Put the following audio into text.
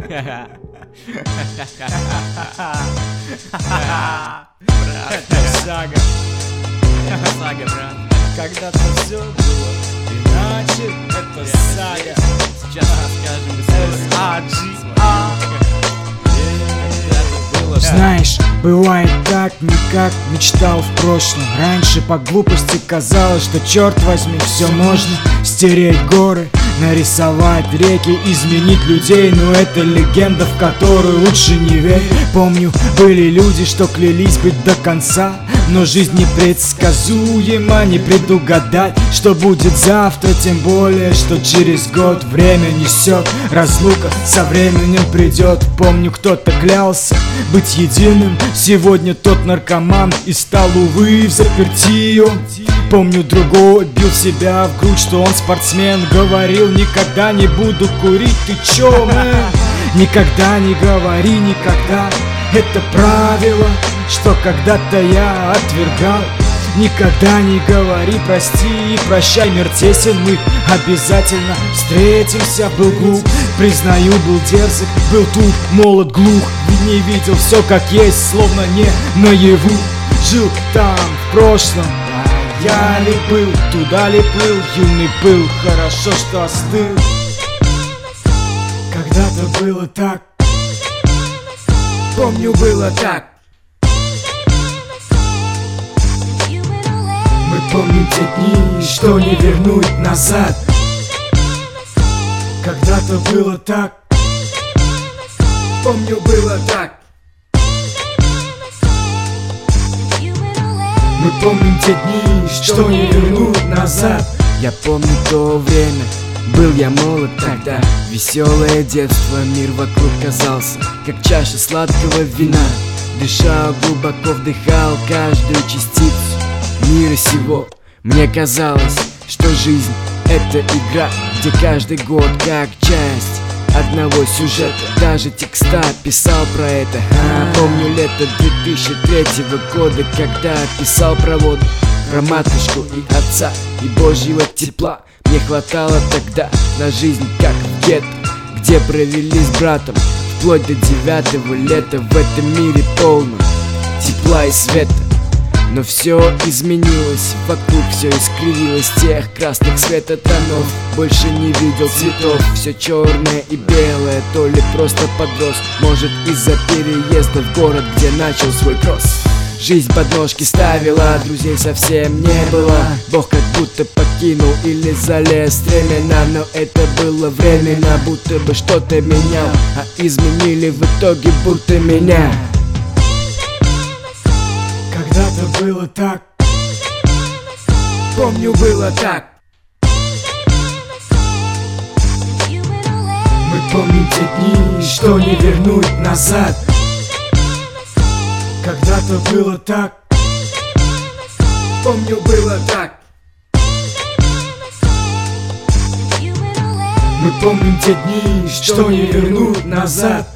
Сага. Сага, брат. Когда-то все было иначе. Это сага. Сейчас расскажем историю. Знаешь, бывает так, никак мечтал в прошлом. Раньше по глупости казалось, что черт возьми, все можно. Стереть горы, нарисовать реки, изменить людей. Но это легенда, в которую лучше не верь. Помню, были люди, что клялись быть до конца. Но жизнь непредсказуема, не предугадать, что будет завтра. Тем более, что через год время несет. Разлука со временем придет. Помню, кто-то клялся быть единым. Сегодня тот наркоман и стал, увы, в заперти он. Помню, другой бил себя в грудь, что он спортсмен. Говорил, никогда не буду курить, ты чё, мэн? Никогда не говори никогда. Это правило, что когда-то я отвергал. Никогда не говори прости и прощай, мир тесен, мы обязательно встретимся. Был глуп, признаю, был дерзок, был туп, молод, глух. Не видел все как есть, словно не наяву. Жил там в прошлом, а я ли был, туда ли плыл, юный был, хорошо, что остыл. Когда-то было так, помню, было так. Мы помним те дни, что не вернуть назад. Когда-то было так, помню, было так. Мы помним те дни, что не вернуть назад. Я помню то время, был я молод тогда. Веселое детство, мир вокруг казался как чаша сладкого вина. Дышал, глубоко вдыхал каждую частицу мира сего. Мне казалось, что жизнь — это игра, где каждый год как часть одного сюжета. Даже текста писал про это. Помню лето 2003 года, когда писал про воду, про матушку и отца и божьего тепла. Мне хватало тогда на жизнь, как в гетто, где провели с братом вплоть до 9-го лета. В этом мире полно тепла и света. Но все изменилось, вокруг все искривилось. Тех красных светотонов больше не видел цветов. Все черное и белое, то ли просто подрос. Может, из-за переезда в город, где начал свой кросс. Жизнь подножки ставила, друзей совсем не было. Бог как будто покинул или залез в времена. Но это было временно, будто бы что-то менял, а изменили в итоге будто меня. Когда-то было так, помню, было так. Мы помним те дни, что не вернуть назад. Когда-то было так, помню, было так. Мы помним те дни, что не вернуть назад.